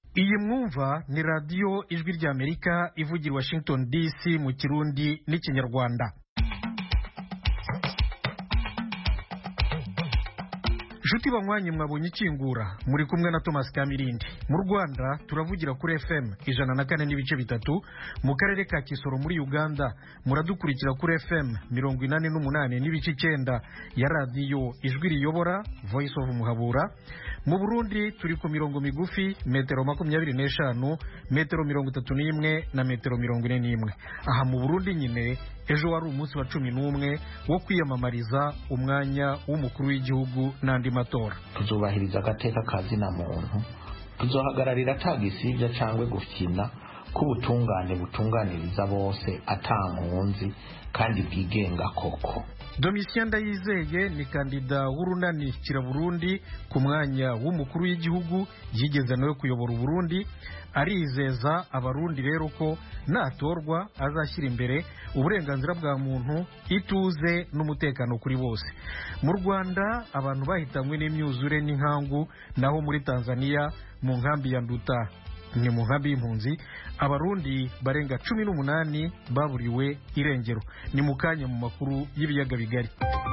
Iyi mwumva ni radio Ijwi ry'Amerika ivugira Washington DC mu Kirundi n'Ikinyarwanda. Juti banywanyi mwabonye ikingura muri kumwe na Thomas Kamirindi. Mu Rwanda turavugira kuri FM 104.3, mu karere ka Kisoro muri Uganda muradukurikira kuri FM 88.9 ya radio Ijwi riyobora Voice of Muhabura. Mu Burundi turi ku mirongo migufi metero 25, metero 31 na metero 41. Aha mu Burundi nyine ejo wari umunsi wa 11 wo kwiyamamariza umwanya w'umukuru w'igihugu n'andi matora. Tuzubahiriza agateka kazina muntu, tuzohagararira tagisivya cangwe gufyina kubutungane butunganiriza bose atankunzi kandi bwigenga koko. Domitien Ndayizeye ni kandida w'urunani kira Burundi ku mwanya w'umukuru w'igihugu yigeze nawe kuyobora Burundi. Arizeza abarundi rero ko natorwa azashyira imbere uburenganzira bwa muntu, ituze n'umutekano kuri bose. Mu Rwanda abantu bahitanywe n'imyuzure n'inkangu, naho muri Tanzania mu nkambi ya Nduta ni mu nkambi y'impunzi abarundi barenga 18 baburiwe irengero. Ni mukanya mu makuru y'ibiyaga bigari.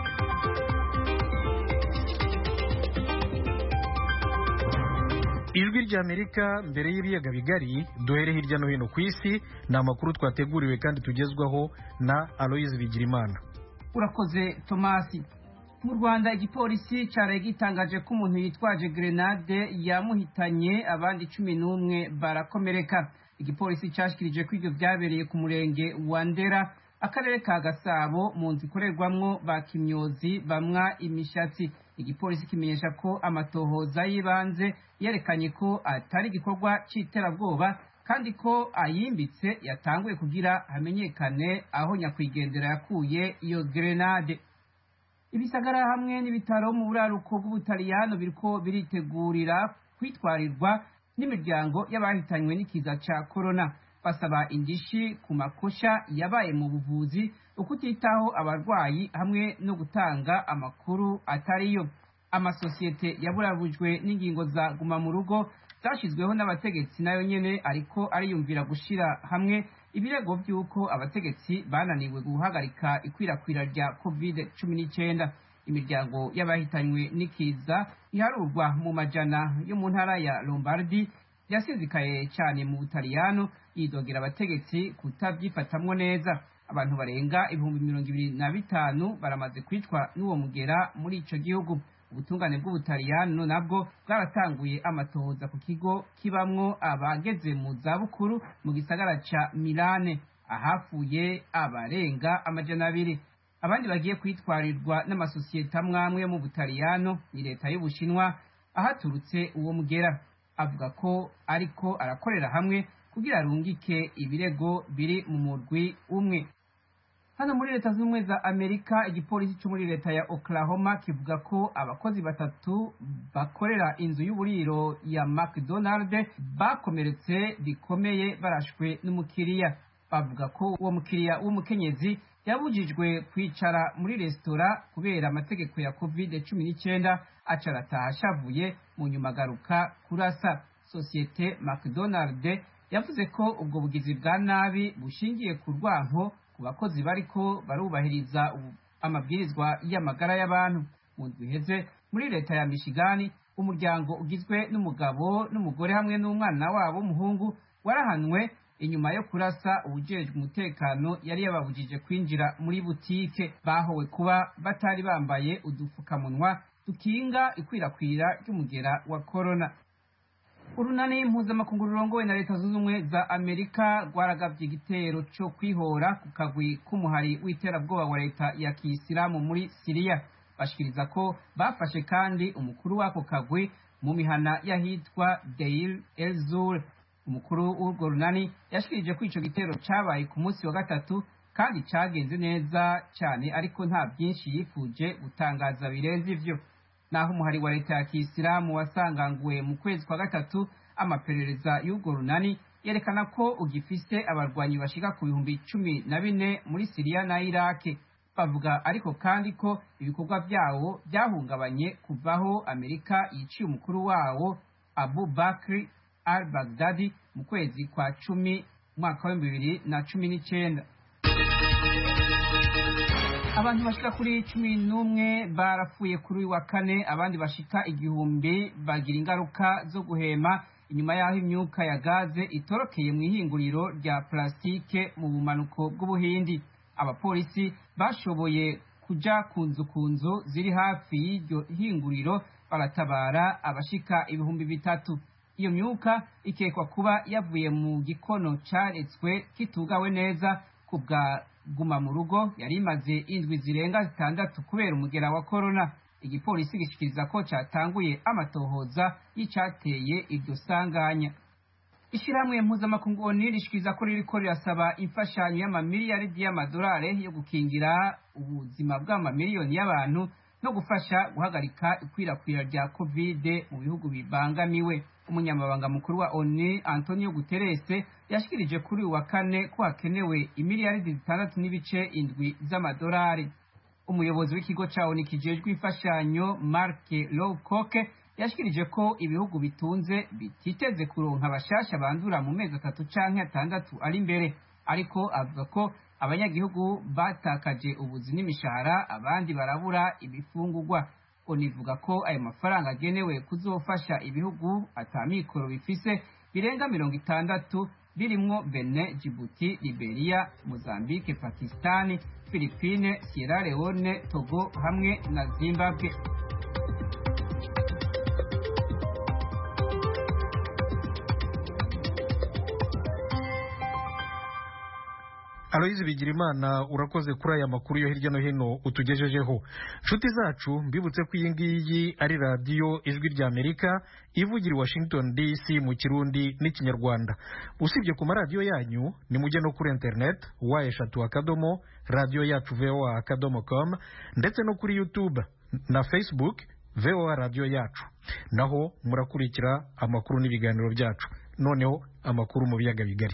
Ijwi ry'Amerika mbere y'ibiyaga bigari duhere hirya no hino ku isi, ni amakuru twateguriwe kandi tugezwaho na Aloise Bigirimana. Urakoze Tomasi. Mu Rwanda igipolisi cyaraye gitangaje ko umuntu yitwaje grenade yamuhitanye, abandi 11 barakomereka. Igipolisi cyashikirije ko ibyo byabereye ku murenge wa Ndera, akarere ka Gasabo, mu nzu ikorerwamwo ba Kimyozi bamwa imishatsi. Igipolisi kimenyesha ko amatohoza y'ibanze yerekanye ko atari igikorwa c'iterabwoba kandi ko ayimbitse yatanguye kugira hamenyekane aho nyakwigendera yakuye iyo grenade. Ibisagara hamwe n'ibitaro mu buraruko bw'Ubutaliyano biriko biritegurira kwitwarirwa n'imiryango y'abahitanywe n'ikiza ca corona, basaba indishi ku makosha yabaye mu buvuzi, ukutitaho abarwayi hamwe no gutanga amakuru atariyo. Amasosiyete yaburabujwe n'ingingo za guma mu rugo zashizweho n'abategetsi nayo nyene ariko ariyumvira gushira hamwe ibirego by'uko abategetsi bananiwe guhagarika ikwirakwira rya COVID-19. Imiryango y'abahitanywe n'ikiza iharurwa mu majana yo mu ntara ya Lombardi yasizikaye cyane mu Butaliyano, yidogera abategetsi kutabyifatamwo neza. Abantu barenga 25,000 baramaze kwicwa n'uwo mugera muri ico gihugu. Ubutungane bw'Ubutaliyano nabwo bwaratanguye amatohoza ku kigo kibamwo abageze mu zabukuru mu gisagara ca Milane, ahafuye abarenga 200. Abandi bagiye kwitwarirwa n'amasosiyete amwamwe yo mu Butaliyano ni leta y'Ubushinwa ahaturutse uwo mugera. Avuga ko ariko arakorera hamwe kugira arungike ibirego biri mu murwi umwe. Hano muri Leta Zunze za Amerika, igipolisi cyo muri leta ya Oklahoma kivuga ko abakozi 3 bakorera inzu y'uburiro ya McDonald bakomeretse bikomeye barashwe n'umukiriya. Bavuga ko uwo mukiriya w'umukenyezi yabujijwe kwicara muri resitora kubera amategeko ya COVID-19, acarataha ashavuye mu nyuma garuka kurasa. Sosiyete McDonald yavuze ko ubwo bugizi bwa nabi bushingiye ku rwanko ku bakozi bariko barubahiriza amabwirizwa y'amagara y'abantu. Mu ndwi iheze muri leta ya Michigan, umuryango ugizwe n'umugabo n'umugore hamwe n'umwana wabo w'umuhungu warahanwe inyuma yo kurasa ubujejwe umutekano yari yababujije kwinjira muri butike. Bahowe kuba batari bambaye udufukamunwa dukinga ikwirakwira ry'umugera wa corona. Urunani mpuzamakungu rurongowe na Leta Zunze Ubumwe za Amerika rwaragavye igitero cyo kwihora ku kagwi k'umuhari w'iterabwoba wa leta ya Kiyisilamu muri Syria. Bashikiriza ko bafashe kandi umukuru wako kagwi mu mihana yahitwa Deir el-Zur. Umukuru w'urwo runani yashikirije ko ico gitero cabaye ku munsi wa gatatu kandi cagenze neza cyane, ariko nta byinshi yifuje gutangaza birenze ivyo. Naho umuhari wa leta ya Kiyisilamu wasanganguwe mu kwezi kwa gatatu, amaperereza y'urwo runani yerekana ko ugifise abarwanyi bashika ku 14,000 muri Syria na Iraq. Bavuga ariko kandi ko ibikorwa byawo byahungabanye kuvaho Amerika yiciye umukuru wawo Abu Bakr al-Baghdadi mu kwezi kwa 10 mwaka wa 2019. Abantu bashika kuri 11 barapfuye kuri uyu wa kane, abandi bashika 1000 bagira ingaruka zo guhema inyuma y'aho imyuka ya gaze itorokeye mu ihinguriro rya plastike mu bumanuko bw'Ubuhindi. Abapolisi bashoboye kuja kunzu ziri hafi y'iryo hinguriro baratabara abashika 3000. Iyo myuka ikekwa kuba yavuye mu gikono caretswe kitugawe neza kubwa guma mu rugo yari imaze indwi zirenga 6 kubera umugera wa corona. Igipolisi gishikiriza ko catanguye amatohoza y'icateye iryo sanganya. Ishiramwe mpuzamakungu ONU rishikiriza ko ririko rirasaba imfashanyo y'amamiliyaridi y'amadolari yo gukingira ubuzima bw'amamiliyoni y'abantu no gufasha guhagarika ikwirakwira rya COVID mu bihugu bibangamiwe. Umunyamabanga mukuru wa ONU Antonio Guterres yashikirije kuri uwa kane ko hakenewe imiliyaridi 6.7 z'amadolari. Umuyobozi w'ikigo ca ONU kijejwe imfashanyo Mark Lowcock yashikirije ko ibihugu bitunze bititeze kuronka abashasha bandura mu mezi 3 canke 6 ari imbere, ariko avuga ko abanyagihugu batakaje ubuzi n'imishahara, abandi barabura ibifungurwa. Onivuga ko ayo mafaranga agenewe kuzofasha ibihugu atamikoro bifise birenga 60 birimwo Benin, Djibouti, Liberia, Mozambique, Pakistan, Philippines, Sierra Leone, Togo hamwe na Zimbabwe. Aloyizi Bigirimana, urakoze kuri aya makuru yo hirya no hino utugejejeho. Nshuti zacu, mbibutse ko iyi ngiyi ari radiyo Ijwi rya Amerika ivugira i Washington DC mu Kirundi n'Ikinyarwanda. Usibye ku maradiyo yanyu, ni mujye no kuri internet eshatu radio yacu voa.com, ndetse no kuri YouTube na Facebook VOA radio yacu. Naho murakurikira amakuru n'ibiganiro byacu. Noneho amakuru mu biyaga bigari.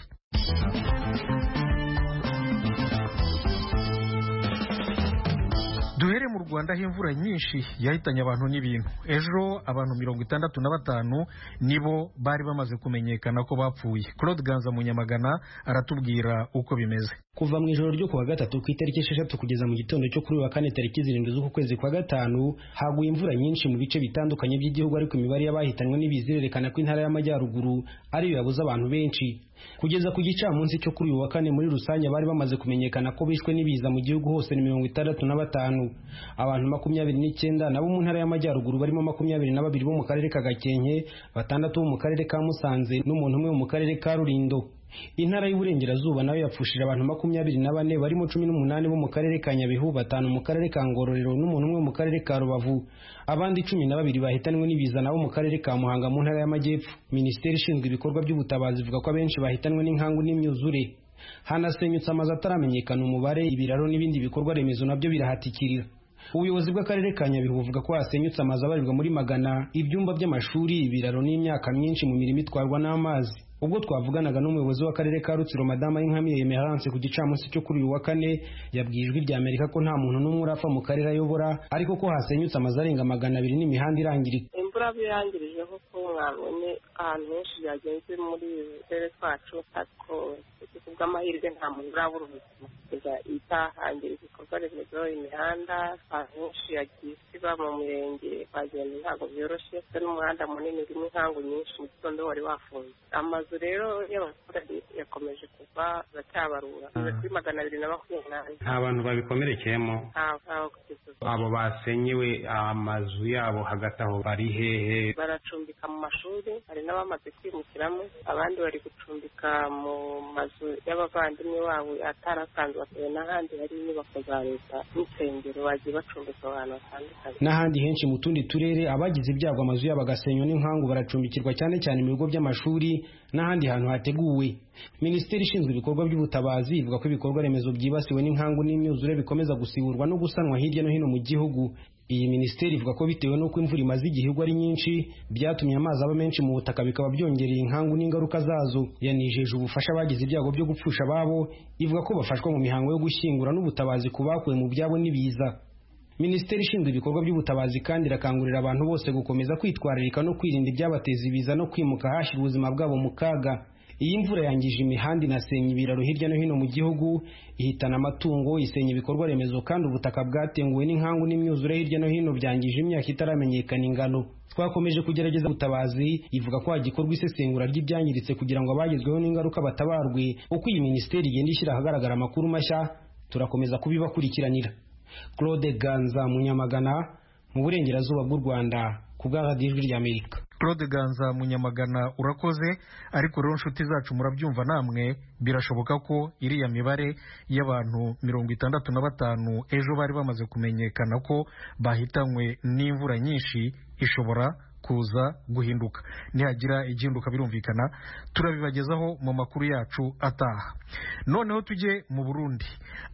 Duhere mu Rwanda, imvura nyinshi yahitanye abantu n'ibintu. Ejo abantu 65 nibo bari bamaze kumenyekana ko bapfuye. Claude Ganza Munyamagana aratubwira uko bimeze. Kuva mu ijoro ryo kuwa gatatu ku itariki 6 kugeza mu gitondo cyo kuri wa kane tariki 7 z'uku kwezi kwa gatanu, haguye imvura nyinshi mu bice bitandukanye by'igihugu, ariko imibare y'abahitanywe n'ibizirerekana ko intara y'Amajyaruguru ariyo yabuze abantu benshi. Kugeza ku gicamunsi cyo kuri wa kane, muri rusange bari bamaze kumenyekana ko bishwe n'ibiza mu gihugu hose ni 65. Abantu 29 nabo mu ntara y'Amajyaruguru, barimo 22 bo mu karere ka Gakenke, 6 bo mu karere ka Musanze n'umuntu umwe mu karere ka Rulindo. Intara y'Uburengerazuba nayo yapfushije abantu 24, barimo 18 bo mu karere ka Nyabihu, 5 mu karere ka Ngororero n'umuntu umwe mu karere ka Rubavu. Abandi 12 bahitanwe n'ibiza nabo mu karere ka Muhanga mu ntara y'Amajyepfo. Minisiteri ishinzwe ibikorwa by'ubutabazi ivuga ko abenshi bahitanwe n'inkangu n'imyuzure. Hanasenyutse amazu ataramenyekana umubare, ibiraro n'ibindi bikorwa remezo nabyo birahatikirira. Ubuyobozi bw'akarere ka Nyabihu buvuga ko hasenyutse amazu abarirwa muri 100, ibyumba by'amashuri, ibiraro n'imyaka myinshi mu mirimo itwarwa n'amazi. Ubwo twavuganaga n'umuyobozi w'akarere ka Rutsiro Madama Inkamiye Emerance ku gicamunsi cyo kuri uyu wa kane, yabwiye Ijwi rya Amerika ko nta muntu n'umwe urapfa mu karere ayobora, ariko ko hasenyutse amazu arenga 200 n'imihanda irangirika. Imvura birangirije ko mwabonye ahantu henshi byagenze muri karere kwacu, ariko kubw'amahirwe nta muntu urabura ubuzima. Itahangira ibikorwa remezo, imihanda henshi yagiye iba mu mirenge, bagenda ntabwo byoroshye, n'umuhanda munini urimo inkangu nyinshi, mu gitondo wari wafunze. Amazu rero y'abaturage yakomeje kuva baracyabarura kuri 228. Nta bantu babikomerekeyemo? Abo basenyewe amazu yabo hagati aho bari hehe? Baracumbika mu mashuri, hari n'abamaze kwimukiramo, abandi bari gucumbika mu mazu y'abavandimwe babo atarasanzwe, batuye n'ahandi hari inyubako za leta n'insengero, bagiye bacumbika abantu batandukanye. N'ahandi henshi mu tundi turere abagize ibyago amazu yabo agasenywa n'inkangu baracumbikirwa cyane cyane mu bigo by'amashuri n'ahandi hantu hateguwe. Minisiteri ishinzwe ibikorwa by'ubutabazi ivuga ko ibikorwa remezo byibasiwe n'inkangu n'imyuzure bikomeza gusiburwa no gusanwa hirya no hino mu gihugu. Iyi minisiteri ivuga ko bitewe n'uko imvura imaze igihugu ari nyinshi, byatumye amazi aba menshi mu butaka, bikaba byongereye inkangu n'ingaruka zazo. Yanijeje ubufasha bagize ibyago byo gupfusha ababo, ivuga ko bafashwa mu mihango yo gushyingura n'ubutabazi ku bakuwe mu byabo n'ibiza. Minisiteri ishinzwe ibikorwa by'ubutabazi kandi irakangurira abantu bose gukomeza kwitwararika no kwirinda ibyabateza ibiza no kwimuka hashyira ubuzima bwabo mu kaga. Iyi mvura yangije imihanda, inasenya ibiraro hirya no hino mu gihugu, ihitana amatungo, isenya ibikorwa remezo, kandi ubutaka bwatenguwe n'inkangu n'imyuzure hirya no hino byangije imyaka itaramenyekana ingano. Twakomeje kugerageza ubutabazi, ivuga ko hagikorwa isesengura ry'ibyangiritse kugira ngo abagezweho n'ingaruka batabarwe. Uko iyi minisiteri igenda ishyira ahagaragara amakuru mashya, turakomeza kubibakurikiranira. Claude Ganza Munyamagana, mu burengerazuba bw'u Rwanda, ku bwa Radio Ijwi ry'Amerika. Claude Ganza Munyamagana, urakoze. Ariko rero nshuti zacu, murabyumva namwe, birashoboka ko iriya mibare y'abantu 65 ejo bari bamaze kumenyekana ko bahitanywe n'imvura nyinshi ishobora kuza guhinduka. Nihagira igihinduka birumvikana turabibagezaho mu makuru yacu ataha. Noneho tujye mu Burundi.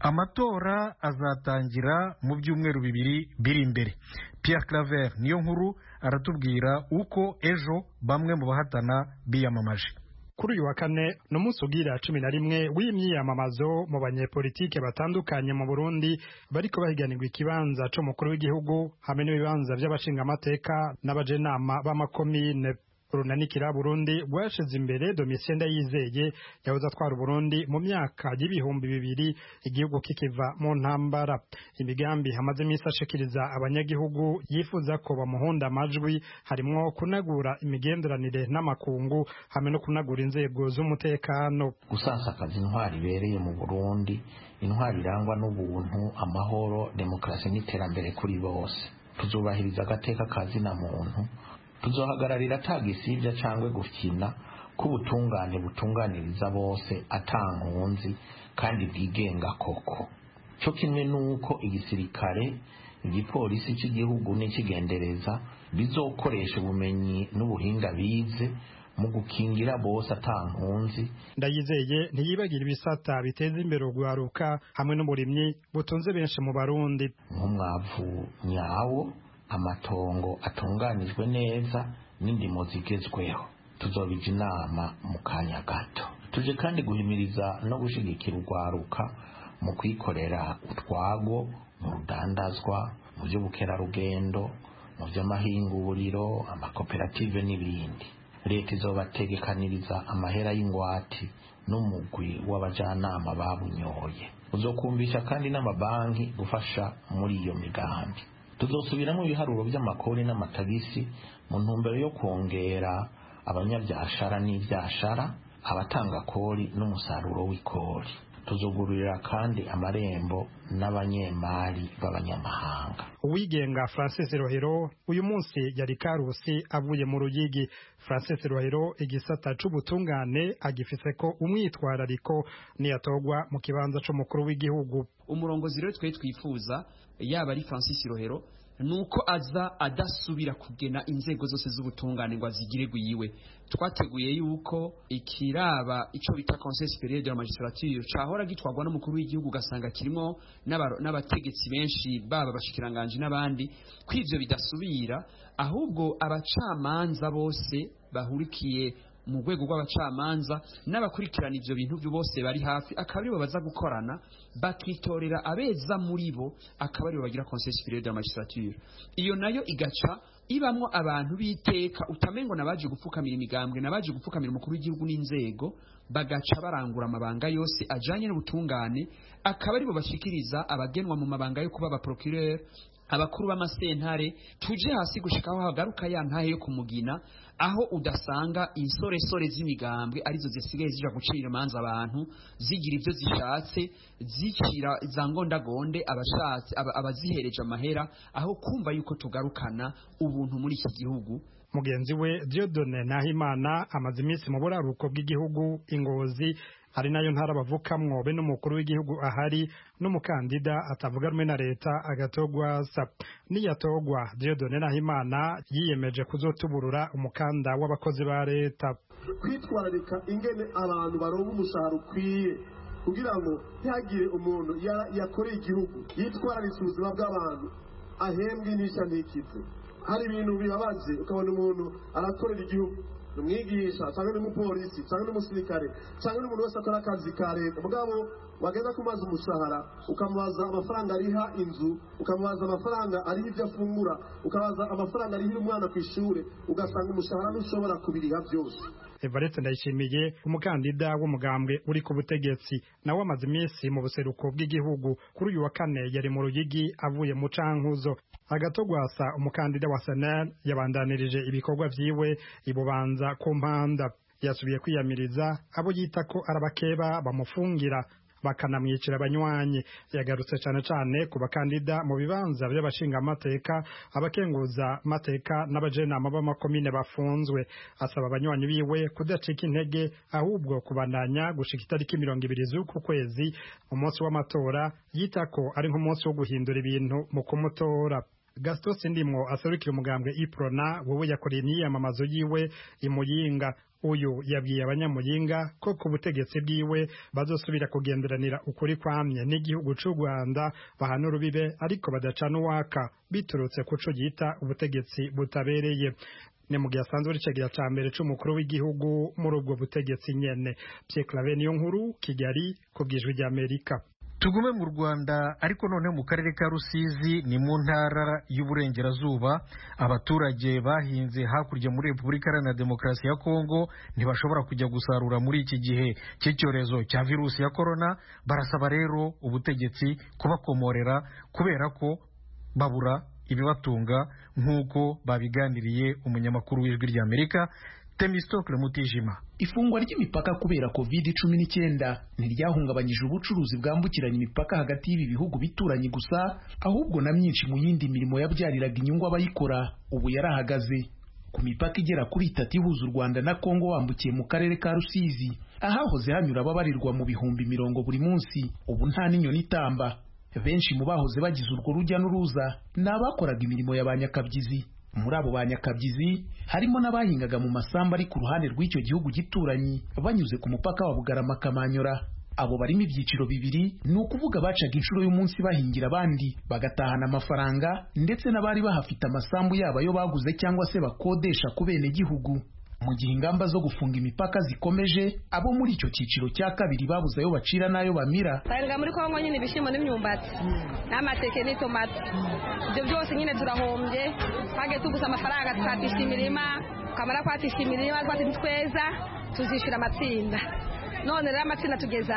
Amatora azatangira mu byumweru 2 biri imbere. Pierre Claver niyo nkuru aratubwira uko ejo bamwe mu bahatana biyamamaje. Kuri uyu wa kane n'umunsi ugira 11 w'imyiyamamazo mu banyepolitike batandukanye mu Burundi bariko bahiganirwa ikibanza c'umukuru w'igihugu hamwe n'ibibanza by'abashinga amateka n'abajenama b'amakomine. Urunanikira Burundi rwashize imbere Domitien Ndayizeye yahoze atwara Burundi mu myaka y'ibihumbi 2000 igihugu kikiva mu ntambara. Imigambi hamaze iminsi ashikiriza abanyagihugu yifuza ko bamuhunda amajwi harimo kunagura imigenderanire n'amakungu hamwe no kunagura inzego z'umutekano. Gusasakaza intwari ibereye mu Burundi, intwari irangwa n'ubuntu, amahoro, demokarasi n'iterambere kuri bose. Tuzubahiriza agateka kazina muntu, tuzohagararira atagisibya cyangwe gukina kubutungane butunganiriza bose atankunzi kandi bwigenga koko. Cyo kimwe nuko igisirikare, igipolisi cy'igihugu n'ikigendereza bizokoresha ubumenyi n'ubuhinga bize mu gukingira bose atankunzi. Ndayizeye ntiyibagira ibisata biteza imbere ugwaruka hamwe n'umurimyi butunze benshi mu Barundi. Nk'umwavu nyawo, amatongo atunganijwe neza n'indimo zigezweho. Tuzobija inama mu kanya gato. Tuje kandi guhimiriza no gushigikira urwaruka mu kwikorera utwago, mu rudandazwa, mu by'ubukerarugendo, mu by'amahinguriro, amakoperative n'ibindi. Leta izobategekaniriza amahera y'ingwati n'umugwi w'abajanama babunyoye. Uzokumvisha kandi n'amabanki gufasha muri iyo migambi. Tuzosubiramo ibiharuro by'amakori n'amatagisi mu ntumbero yo kongera abanyabyashara n'ibyashara, abatanga kori n'umusaruro w'ikori. Tuzugururira kandi amarembo n'abanyemari b'abanyamahanga. Uwigenga Francis Rohero uyu munsi yari Karusi avuye mu Ruyigi. Francis Rohero igisata c'ubutungane agifise ko umwitwarariko niyatogwa mu kibanza c'umukuru w'igihugu. Umurongozi rero twifuza yaba ari Francis Rohero nuko aza adasubira kugena inzego zose z'ubutungane ngo azigire guyiwe. Twateguye yuko ikiraba ico bita Conseil supérieur de la magistrature cahora gitwagwa n'umukuru w'igihugu gasanga kirimo n'abategetsi benshi baba bashikiranganje n'abandi, kw'ivyo bidasubira ahubwo abacamanza bose bahurikiye mu rwego rw'abacamanza n'abakurikirana ivyo bintu byo bose bari hafi akabari baza gukorana bakitorera abeza muri bo akabari bagira Conseil supérieur de la magistrature. Iyo nayo igaca ibamwo abantu biteka utamengo nabaje gupfukamira imigambwe nabaje gupfukamira umukuru w'igihugu n'inzego, bagaca barangura amabanga yose ajanye n'ubutungane akabari bo bashikiriza abagenwa mu mabanga yo kuba aba procureur, abakuru b'amasentare. Tuje hasi gushikaho hagaruka ya ntahe yo kumugina, aho udasanga insoresore z'imigambwe arizo zisigaye zija gucira imanza abantu zigira ivyo zishatse, zicira zangondagonde abashatse abazihereje amahera, aho kumva yuko tugarukana ubuntu muri iki gihugu. Mugenzi we Dieudonné Nahimana amaze iminsi mu buraruko bw'igihugu Ingozi, ari nayo ntara bavukamwo be n'umukuru w'igihugu ahari n'umukandida atavuga rumwe na leta agatogwa niyatogwa. Dieudonné Nahimana yiyemeje kuzotuburura umukanda w'abakozi ba leta, kwitwararika ingene abantu baronka umushahara ukwiye kugira ngo ntihagire umuntu yakoreye igihugu yitwararitse ubuzima bw'abantu ahembwe n'ishya ntikize. Hari ibintu bibabaje ukabona umuntu arakorera igihugu umwigisha cyangwa n'umupolisi cyangwa n'umusirikare cyangwa n'umuntu wese akora akazi ka leta mugabo wagenda kumaza umushahara ukamubaza amafaranga ariha inzu ukamubaza amafaranga ariha ibyo afungura ukabaza amafaranga arihira umwana ku ishuri ugasanga umushahara ntushobora kubiriha byose. Evariste Ndayishimiye umukandida w'umugambwe uri ku butegetsi nawe amaze iminsi mu buseruko bw'igihugu kuri uyu wa kane yari mu Ruyigi avuye mu Cankuzo. Agatogwasa umukandida wa SNL yabandanirije ibikorwa vyiwe ibubanza ku Mpanda yasubiye kwiyamiriza abo yita ko arabakeba bamufungira bakanamwicira abanywanyi. Yagarutse cyane cyane ku bakandida mu bibanza by'abashinga amateka abakenguza amateka n'abajenama b'amakomine bafunzwe. Asaba abanywanyi biwe kudacika intege ahubwo kubandanya gushika itariki 20 z'uku kwezi umunsi w'amatora yita ko ari nk'umunsi wo guhindura ibintu mu kumutora. Gaston Sindimwo aserukira umugambwe Iprona wowe yakoreye imyiyamamazo yiwe imuyinga. Uyu yabwiye abanyamuyinga ko ku butegetsi bwiwe bazosubira kugenderanira ukuri kwamye n'igihugu cy'u Rwanda bahana urubibe ariko badacana uwaka biturutse kuco yita ubutegetsi butabereye. Ni mu gihe asanzwe ari cegera ca mbere c'umukuru w'igihugu muri ubwo butegetsi nyene. Pierre Claver Niyonkuru, Kigali, ku bw'Ijwi ry'Amerika. Tugume mu Rwanda ariko none mu karere ka Rusizi ni mu ntara y'uburengerazuba abaturage bahinze hakurya muri Repubulika Iharanira Demokarasi ya Kongo ntibashobora kujya gusarura muri iki gihe cy'icyorezo cya virusi ya corona. Barasaba rero ubutegetsi kubakomorera kubera ko babura ibibatunga nk'uko babiganiriye umunyamakuru w'Ijwi ry'Amerika Temistocle Mutijima. Ifungwa ry'imipaka kubera COVID-19 ntiryahungabanyije ubucuruzi bwambukiranya imipaka hagati y'ibi bihugu bituranye gusa, ahubwo na myinshi mu yindi mirimo yabyariraga inyungu abayikora ubu yarahagaze. Ku mipaka igera kuri 3 ihuza u Rwanda na Kongo wambukiye mu karere ka Rusizi ahahoze hanyura ababarirwa mu bihumbi 40 buri munsi, ubu nta n'inyoni itamba. Benshi mu bahoze bagize urwo rujya n'uruza n'abakoraga imirimo ya banyakabyizi. Muri abo banyakabyizi harimo n'abahingaga mu masamba ari ku ruhande rw'icyo gihugu gituranyi banyuze ku mupaka wa Bugarama Kamanyora. Abo barimo ibyiciro bibiri, ni ukuvuga bacaga inshuro y'umunsi bahingira abandi bagatahana amafaranga, ndetse n'abari bahafite amasambu yabo yo baguze cyangwa se bakodesha ku bene gihugu. Mu gihe ingamba zo gufunga imipaka zikomeje, abo muri icyo cyiciro cya kabiri babuze ayo bacira n'ayo bamira. Bahinga muri Kongo nyine ibishyimbo n'imyumbati n'amateke n'itomati, ibyo byose nyine turahombye. Twage tuguze amafaranga tukatisha imirima, tukamara kwatisha imirima tweza tuzishyura amatsinda. None rero amatsinda tugeza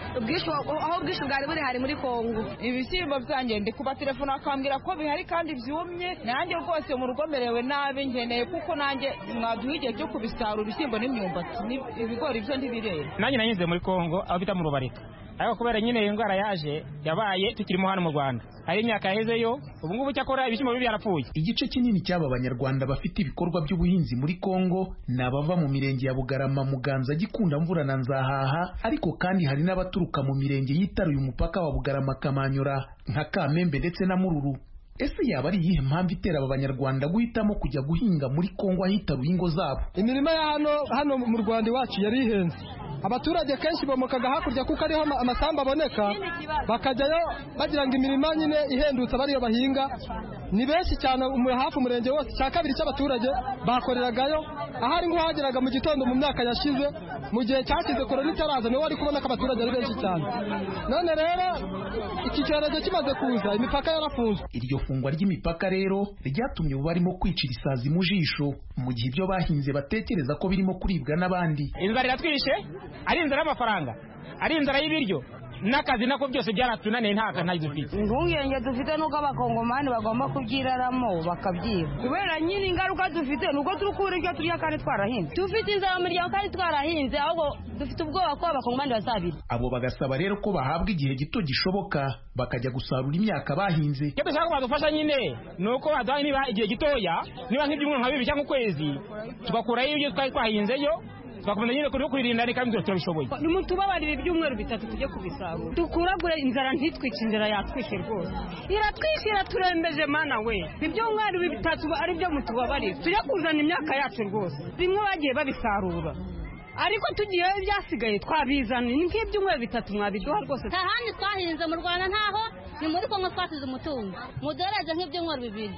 aho ubwishyu bwari buri hari muri Kongo. Ibishyimbo byanjye ndi kuba telefone akambwira ko bihari kandi byumye, nanjye rwose mu rugo merewe nabi, ngeneye kuko nanjye mwaduha igihe cyo kubisarura ibishyimbo n'imyumbati ibigori byo ntibirera. Nanjye nanyuze muri Kongo aho bita mu Rubarika, ariko kubera nyine iyo ndwara yabaye tukirimo hano mu Rwanda hari imyaka yahezeyo, ubu ngubu cyakora ibishyimbo bibi yarapfuye. Igice kinini cy'aba banyarwanda bafite ibikorwa by'ubuhinzi muri Kongo n'abava mu mirenge ya Bugarama, Muganza, Gikunda, Mvura na Nzahaha, ariko kandi hari n'abaturuka mu mirenge yitaruye umupaka wa Bugarama Kamanyora nka Kamembe ndetse na Mururu. Ese yaba ari iyihe mpamvu itera aba banyarwanda guhitamo kujya guhinga muri Kongo ahitaruye ingo zabo? Imirima ya hano mu Rwanda iwacu yari ihenze. Abaturage kenshi bomokaga hakurya kuko ariho amasamba aboneka, bakajyayo bagira ngo imirima nyine ihendutse bariyo bahinga. Ni benshi cyane hafi umurenge wose, cya kabiri cy'abaturage bakoreragayo. Ahari ngo hageraga mu gitondo mu myaka yashize, mu gihe cyakize korona itaraza, niwe wari kubona ko abaturage ari benshi cyane. None rero iki cyorezo kimaze kuza, imipaka yarafunzwe. Iryo fungwa ry'imipaka rero ryatumye ubu barimo kwicira isazi mu jisho, mu gihe ibyo bahinze batekereza ko birimo kuribwa n'abandi. Inzara iratwishe, ari inzara y'amafaranga, ari inzara y'ibiryo, n'akazi nako byose byaratunaniye ntayo dufite. Impungenge dufite nuko abakongomani bagomba kubyiraramo bakabyiba, kubera nyine ingaruka dufite nuko turukura ibyo turya kandi twarahinze. Dufite inzara mu miryango kandi twarahinze, ahubwo dufite ubwoba ko abakongomani bazabira. Abo bagasaba rero ko bahabwa igihe gito gishoboka bakajya gusarura imyaka bahinze. Icyo dushaka ko badufasha nyine nuko baduha niba igihe gitoya, niba nk'ibyumweru nka 2 cyangwa ukwezi, tugakurayo ibyo twari twahinzeyo, twakomeza nyine kuririnda ni kandi turabishoboye. Nimutubabarire ibyumweru 3 tujye kubisarura, dukuragure inzara ntitwice. Inzara yatwishe rwose, iratwishe, iraturembeje mana we. Ibyumweru 3 ari byo mutubabarire, tujye kuzana imyaka yacu rwose. Bimwe bagiye babisarura, ariko tugiye ibyasigaye twabizana. Ni nk'ibyumweru 3 mwabiduha rwose. Tahandi twahinze mu Rwanda ntaho, ni muri Kongo twasize umutungo. Mudoreje nk'ibyumweru 2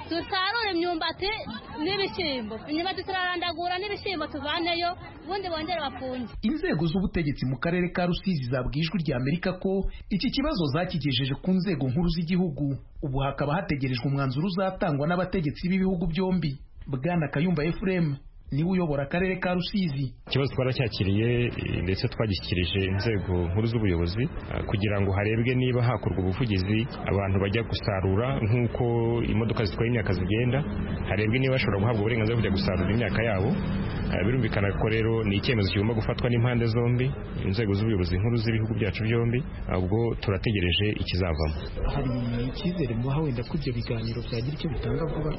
dusarure imyumbati n'ibishyimbo, imyumbati turarandagura n'ibishyimbo tuvaneyo ubundi bongere bafunge. Inzego z'ubutegetsi mu karere ka Rusizi zabwiye Ijwi ry'Amerika ko iki kibazo zakigejeje ku nzego nkuru z'igihugu. Ubu hakaba hategerejwe umwanzuro uzatangwa n'abategetsi b'ibihugu byombi. Bwana Kayumba Ephraim niwe uyobora akarere ka Rusizi. Ikibazo twaracyakiriye ndetse twagishyikirije inzego nkuru z'ubuyobozi kugira ngo harebwe niba hakorwa ubuvugizi abantu bajya gusarura nk'uko imodoka zitwaye imyaka zigenda, harebwe niba bashobora guhabwa uburenganzira bwo kujya gusarura imyaka yabo. Birumvikana ko rero ni icyemezo kigomba gufatwa n'impande zombi, inzego z'ubuyobozi nkuru z'ibihugu byacu byombi, ubwo turategereje ikizavamo. Hari icyizere muha wenda ko ibyo biganiro byagira icyo bitanga vuba?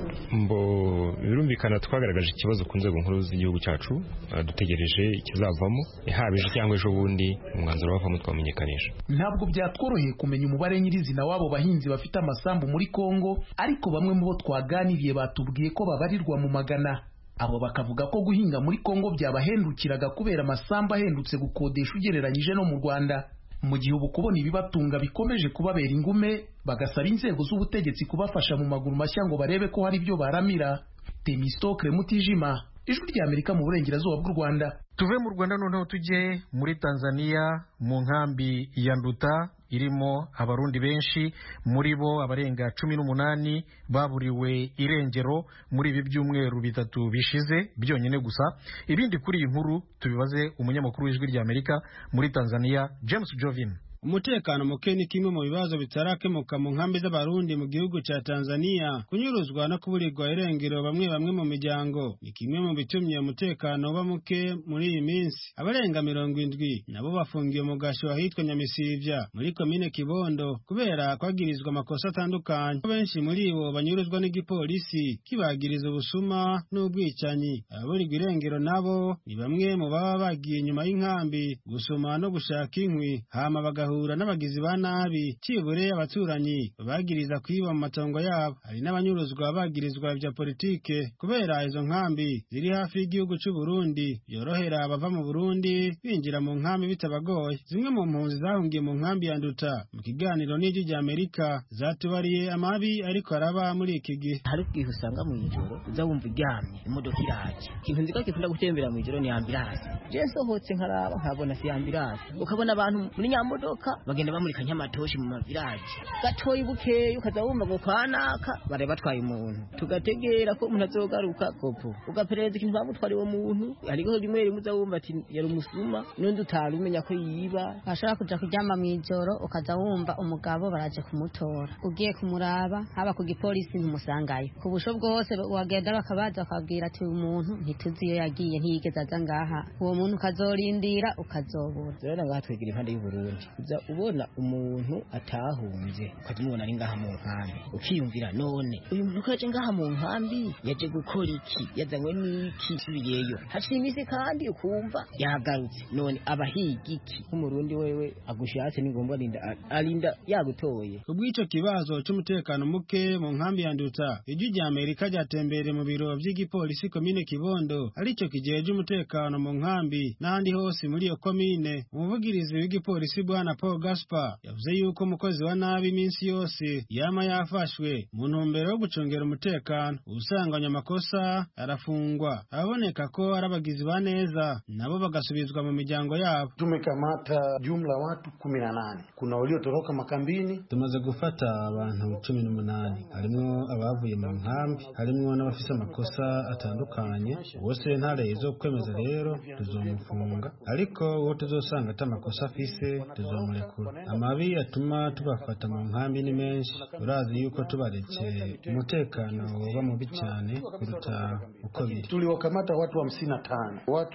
Birumvikana twagaragaje ikibazo ku nzego nkuru z'igihugu cyacu, dutegereje ikizavamo, haba ejo cyangwa ejo bundi umwanzuro wavamo twamenyekanisha. Ntabwo byatworoheye kumenya umubare nyirizina w'abo bahinzi bafite amasambu muri Kongo, ariko bamwe mu bo twaganiriye batubwiye ko babarirwa mu magana. Abo bakavuga ko guhinga muri Kongo byabahendukiraga kubera amasambu ahendutse gukodesha ugereranyije no mu Rwanda. Mu gihe ubu kubona ibibatunga bikomeje kubabera ingume, bagasaba inzego z'ubutegetsi kubafasha mu maguru mashya ngo barebe ko hari ibyo baramira. Temistokle Mutijima, Ijwi ry'Amerika mu burengerazuba bw'u Rwanda. Tuve mu Rwanda noneho tujye muri Tanzania mu nkambi ya Nduta irimo abarundi benshi, muri bo abarenga 18 baburiwe irengero muri ibi byumweru bitatu bishize byonyine gusa. Ibindi kuri iyi nkuru tubibaze umunyamakuru w'Ijwi ry'Amerika muri Tanzania James Jovin. Umutekano muke ni kimwe mu bibazo bitarakemuka mu nkambi z'abarundi mu gihugu ca Tanzania. Kunyuruzwa no kuburirwa irengero bamwe mu miryango ni kimwe mu bitumye umutekano uba muke muri iyi minsi. Abarenga 70 nabo bafungiye mu gasho ahitwa Nyamisivya muri komine Kibondo kubera kwagirizwa amakosa atandukanye. Benshi muri bo banyuruzwa n'igipolisi kibagiriza ubusuma n'ubwicanyi. Ababurirwa irengero nabo ni bamwe mu baba bagiye inyuma y'inkambi gusoma no gushaka inkwi, hama bagahura n'abagizi ba nabi cibure abaturanyi bagiriza kwiba mu matongo yabo. Hari n'abanyuruzwa bagirizwa ibya politike kubera izo nkambi ziri hafi y'igihugu cy'u Burundi yorohera abava mu Burundi binjira mu nkambi bitabagoye. Zimwe mu mpunzi zahungiye mu nkambi ya Nduta mu kiganiro n'Ijwi ry'Amerika zatubariye amabi ariko araba muri iki gihe. Hari igihe usanga mu ijoro uza wumva iryamye imodoka iraje, ikintu nzika gikunda gutembera mu ijoro ni ambulance. Je sohotse nkaraba nkabona si ambulance, ukabona abantu muri nyamodoka bagenda bamurika nyamatoshi mu mavirage gatoyi bukeye, ukaza wumva ngo kwanaka bare batwaye umuntu, tugategera ko umuntu azogaruka kopo ugaperereza ikintu bamutwara uwo muntu. Ariko rimwe rimwe uza wumva ati yari umusuma n'undi utari umenya ko yiba. Ashaka kuja kuryama mu ijoro ukaza wumva umugabo baraje kumutora, ugiye kumuraba haba ku gipolisi ntumusangayo. Ku busho bwose wagenda bakabaza bakabwira ati uyu muntu ntituzi iyo yagiye, ntiyigeze aza ngaha. Uwo muntu ukazorindira ukazobura. Rero ngatwegera impande y'u Burundi ubona umuntu atahunze ukazimubona ari ngaha mu nkambi, ukiyumvira none uyu muntu kaje ngaha mu nkambi yaje gukora iki, yazanywe n'iki, subiyeyo haciye iminsi kandi ukumva yagarutse, none abahiga iki? Nk'umurundi wewe agushatse ni ngombwa arinda yagutoye. Kubw'ico kibazo cy'umutekano muke mu nkambi ya Nduta, Ijwi ry'Amerika ryatembere mu biro by'igipolisi komine Kibondo arico kijeje umutekano mu nkambi n'ahandi hose muri iyo komine. Umuvugirizi w'igipolisi Bwana Paul Gaspar yavuze yuko umukozi wa nabi iminsi yose yama yafashwe mu ntumbero yo gucungera umutekano, usanganya amakosa arafungwa, aboneka ko arabagizi ba neza nabo bagasubizwa mu miryango yabo. Tumekamata jumla watu 18, kuna waliotoroka makambini. Tumaze gufata abantu 18, harimo abavuye mu nkambi, harimo n'abafise amakosa atandukanye. Bose ntare zo kwemeza rero tuzomufunga, ariko uwo tuzosanga atamakosa afise tuzomurekura. Amabi atuma tubafata mu nkambi ni menshi, urazi yuko tubaretse umutekano woba mubi cyane kuruta uko biri. Tuliwakamata watu 55, watu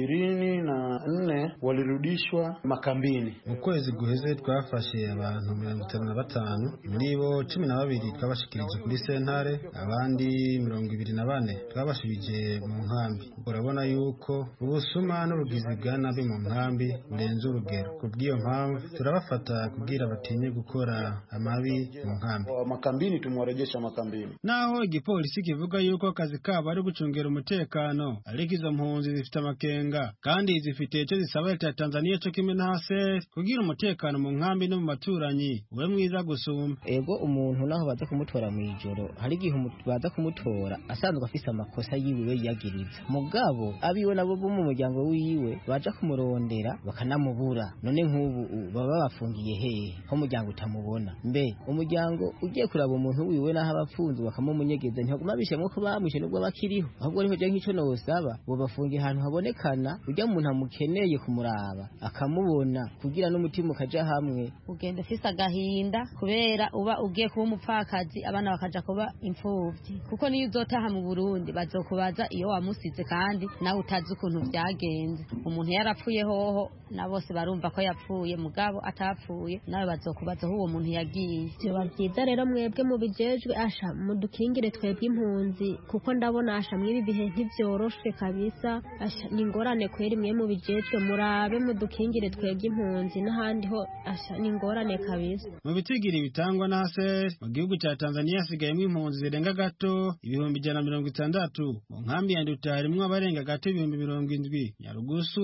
24 walirudishwa makambini. Mu kwezi guheze twafashe abantu 55, muri bo 12 twabashikirije kuri sentare, abandi 24 twabashubije mu nkambi. Urabona yuko ubusuma n'ubugizi bwa nabi mu nkambi burenze urugero. Kubw'iyo mpamvu turabafata kugira batinye gukora amabi mu nkambi. Makambini tumwarejesha makambini. Naho igipolisi kivuga yuko akazi kabo ari gucungera umutekano, ariko izo mpunzi zifite amakenga kandi zifite icyo zisaba leta ya Tanzania cyo kimwe na HCR kugira umutekano mu nkambi no mu maturanyi ube mwiza gusumba. Ego umuntu naho baza kumutora mu ijoro, hari igihe baza kumutora asanzwe afise amakosa yiwe yagiriza. Mugabo abiwe nabo bo mu muryango wiwe baja kumurondera bakanamubura. None nk'ubu baba bafungiye hehe ho umuryango utamubona? Mbe umuryango ugiye kuraba umuntu wiwe naho abafunze bakamumunyegeza ntihaguma bishemwe ko bamushe nubwo bakiriho. Ahubwo niho je nk'ico nosaba bo bafungiye ahantu habonekana ujya umuntu amukeneye kumuraba akamubona kugira n'umutima ukaja hamwe. Ugenda ufise agahinda kubera uba ugiye kuba umupfakazi abana bakaja kuba imfuvyi, kuko niyo uzotaha mu Burundi bazokubaza iyo wamusize kandi nawe utazi ukuntu byagenze. Umuntu yarapfuye hoho na bose barumva ko yapfuye, mugabo atapfuye nawe bazokubaza uwo muntu yagiye. Byo byiza rero mwebwe mu bijejwe asha mudukingire twebwe impunzi, kuko ndabona asha mwibi bihe ntivyoroshe kabisa. Asha ningorane kweri mwe mu bijejwe murabe mudukingire twebwe impunzi, n'ahandi ho asha ningorane kabisa. Mu bitigiri bitangwa na HCR mu gihugu cya Tanzania hasigayemo impunzi zirenga gato 160. Mu nkambi ya Nduta harimwo abarenga gato 70,000, Nyarugusu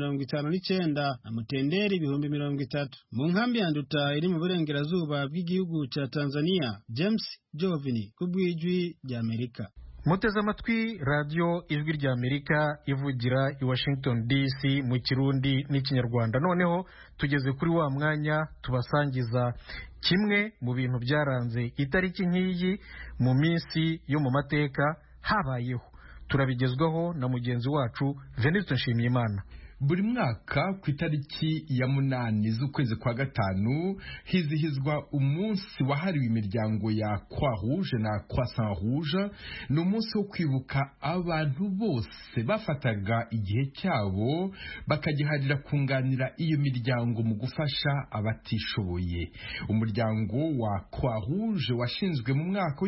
59,900 na Mutenderi 30,000. Mu nkambi ya Nduta iri mu burengerazuba bw'igihugu cya Tanzania, James Jovini kubwijwi rya Amerika. Muteze amatwi radio ijwi rya Amerika ivugira i Washington DC mu Kirundi n'Ikinyarwanda. Noneho tugeze kuri wa mwanya tubasangiza kimwe mu bintu byaranze itariki nk'iyi mu minsi yo mu mateka habayeho. Turabigezwaho na mugenzi wacu Venuste Nshimiyimana. Buri mwaka ku itariki ya 8 z'ukwezi kwa gatanu hizihizwa umunsi wahariwe imiryango ya Croix Rouge na Croissant Rouge. Ni umunsi wo kwibuka abantu bose bafataga igihe cyabo bakagiharira kunganira iyo miryango mu gufasha abatishoboye. Umuryango wa Croix Rouge washinzwe mu mwaka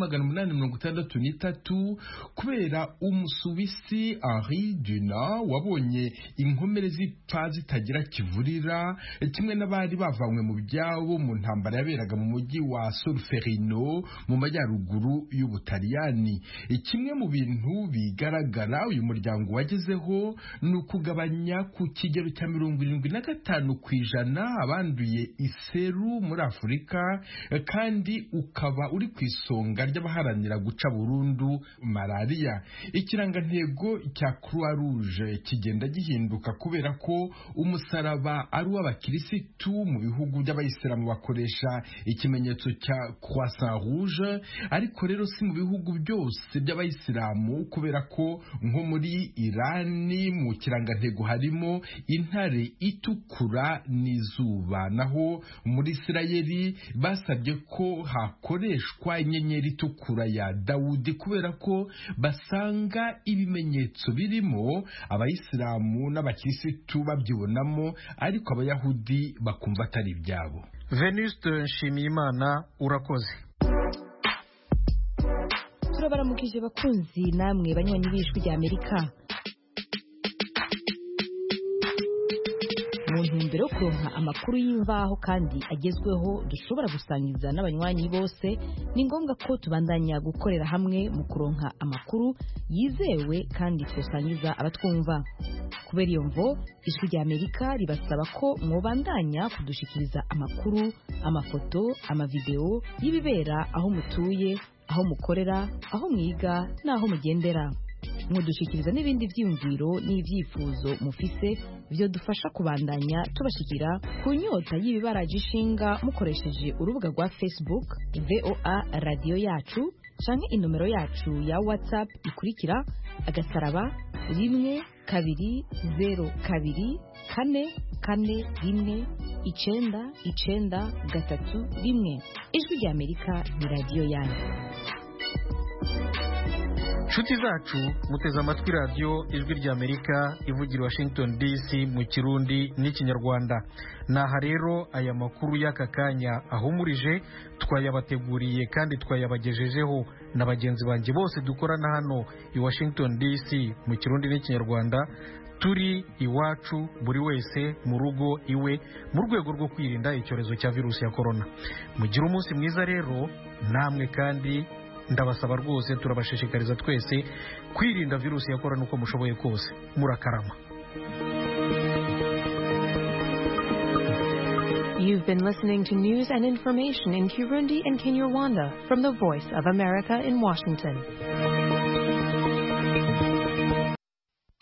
w'1863 kubera umusuwisi Henri Dunant wabonye inkomere zipfa zitagira kivurira, kimwe n'abari bavanywe mu byabo mu ntambara yaberaga mu mujyi wa Solferino mu majyaruguru y'Ubutaliyani. Kimwe mu bintu bigaragara uyu muryango wagezeho ni ukugabanya ku kigero cya 75% abanduye iseru muri Afurika, kandi ukaba uri ku isonga ry'abaharanira guca burundu malaria. Ikirangantego cya Croix Rouge kigenda gihinduka kubera ko umusaraba ari w'abakirisitu. Mu bihugu by'abayisilamu bakoresha ikimenyetso cya Croissant Rouge, ariko rero si mu bihugu byose by'abayisilamu kubera ko nko muri Irani mu kirangantego harimo intare itukura n'izuba, naho muri Isirayeli basabye ko hakoreshwa inyenyeri itukura ya Dawudi kubera ko basanga ibimenyetso birimo abayisilamu n'abakirisitu babyibonamo, ariko abayahudi bakumva atari ibyabo. Venuste Nshimiyimana urakoze. Turabaramukije bakunzi namwe banywanyi b'ijwi rya Amerika. Mu ntumbero yo kuronka amakuru y'imvaho kandi agezweho dushobora gusangiza n'abanywanyi bose, ni ngombwa ko tubandanya gukorera hamwe mu kuronka amakuru yizewe kandi twosangiza abatwumva. Kubera iyo mvo ijwi rya Amerika ribasaba ko mwobandanya kudushikiriza amakuru, amafoto, amavideo y'ibibera aho mutuye, aho mukorera, aho mwiga n'aho mugendera. Mudushikiriza n'ibindi vyiyumviro n'ivyifuzo mufise byo dufasha kubandanya tubashikira ku nyota y'ibibaraje ishinga mukoresheje urubuga rwa Facebook VOA Radio Yacu canke inomero yacu ya WhatsApp ikurikira *1 2 0 2 4 4 1 9 3 1. Ijwi rya Amerika ni radio yanyu. Nshuti zacu muteze amatwi radio ijwi rya Amerika ivugira Washington DC mu Kirundi n'Ikinyarwanda. Naha rero aya makuru y'aka kanya ahumurije, twayabateguriye kandi twayabagejejeho na bagenzi banjye bose dukorana hano i Washington DC mu Kirundi n'Ikinyarwanda. turi iwacu buri wese mu rugo iwe mu rwego rwo kwirinda icyorezo cya virusi ya korona. Mugire umunsi mwiza rero namwe, kandi ndabasaba rwose, turabashishikariza twese kwirinda virusi ya korona uko mushoboye kose. Murakarama. You've been listening to news and information in Kirundi and Kinyarwanda from the Voice of America in Washington.